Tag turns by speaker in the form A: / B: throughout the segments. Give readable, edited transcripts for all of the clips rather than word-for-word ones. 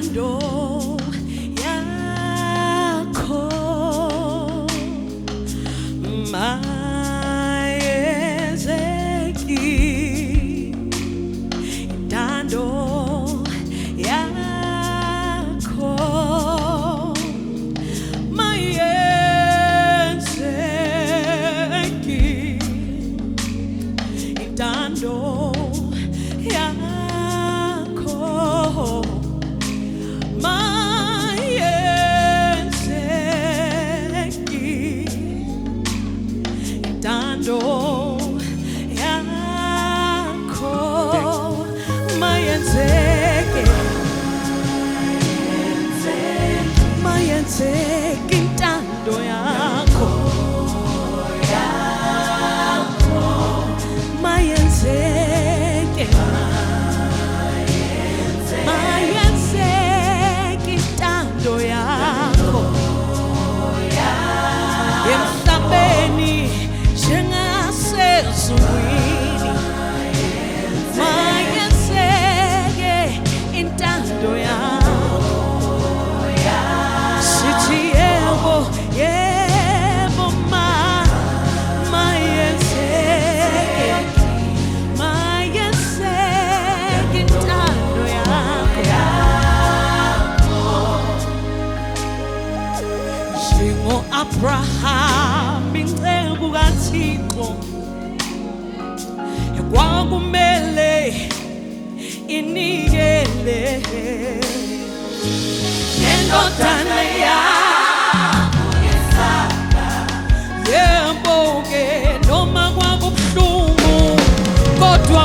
A: Abraham inceku kaThixo ekwakumele inikele indodana yakho ngesandla yemboke noma kwakubuhlungu kodwa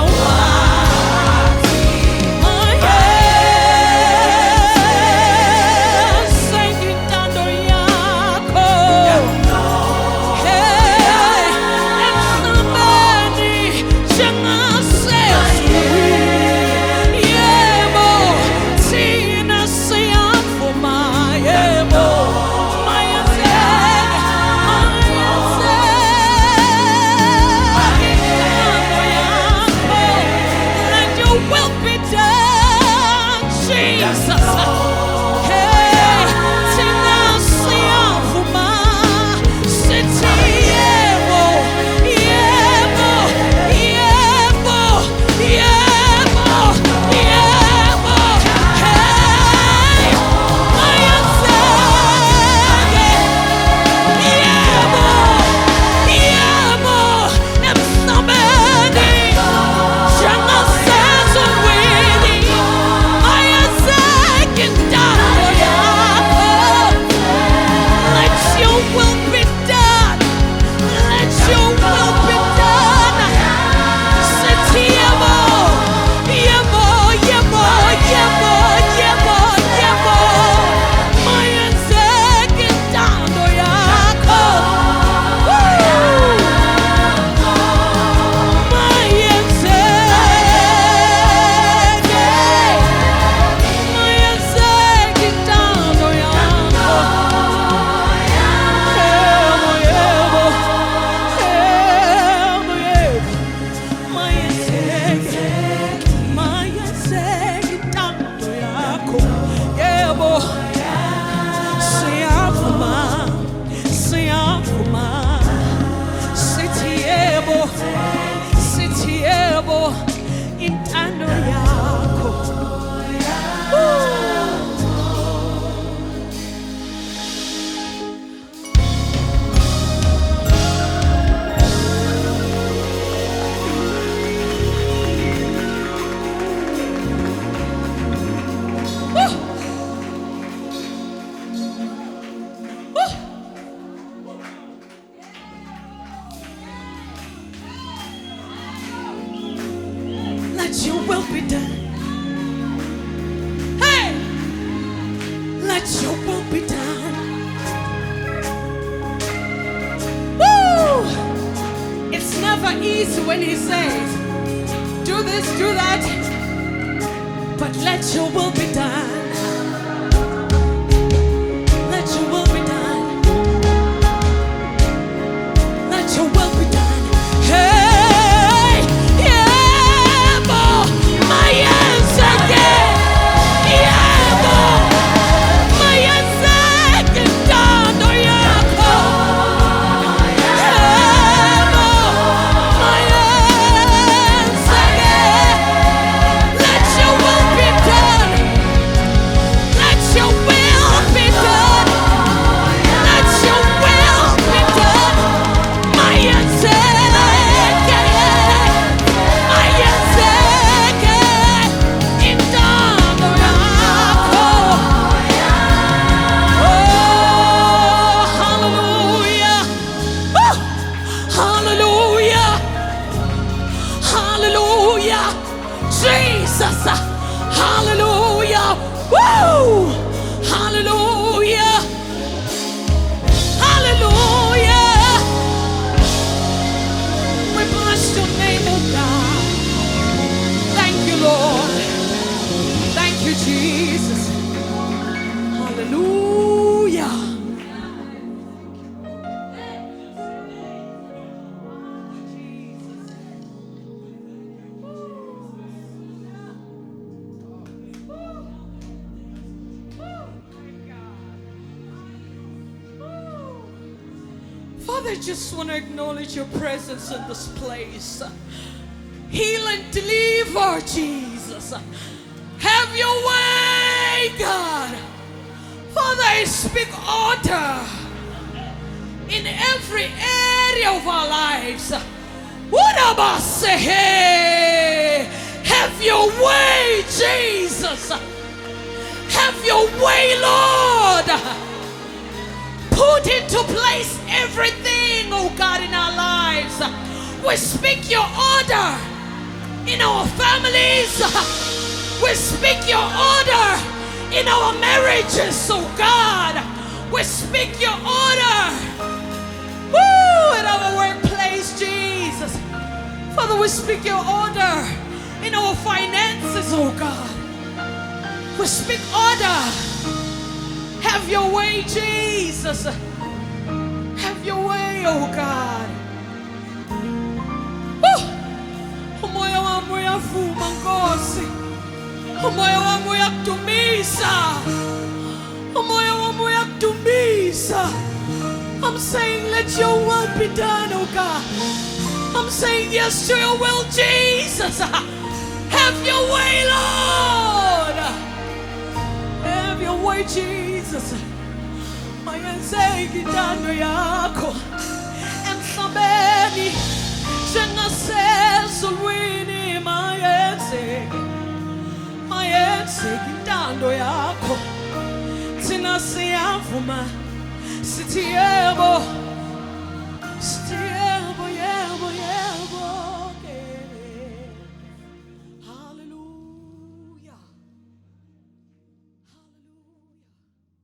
A: let your will be done. Hey, let your will be done. Woo! It's never easy when he says, do this, do that, but let your will be done. Let your will be done. Let your will be done. Hey! My answer, yeah, Hallelujah. Jesus. Hallelujah. Woo. Hallelujah. Hallelujah. We bless your name, oh God. Thank you, Lord. Thank you, Jesus. Hallelujah. Father, I just want to acknowledge your presence in this place. Heal and deliver, Jesus. Have your way, God. Father, I speak order in every area of our lives. What about say, have your way, Jesus. Have your way, Lord. Put into place everything, oh God, in our lives. We speak your order in our families. We speak your order in our marriages, oh God. We speak your order. Woo, in our workplace, Jesus. Father, we speak your order in our finances, oh God. We speak order. Have your way, Jesus. Have your way, oh God. Umoya wangu yafuma Nkosi. Umoya wangu yakutumiza. Umoya wangu yakutumiza. I'm saying let your will be done, oh God. I'm saying yes to your will, Jesus. Have your way, Lord. Have your way, Jesus. Mayenze kitando yako emhlabeni njengasezulwini. Mayenze kitando yakho thina siyavuma sithi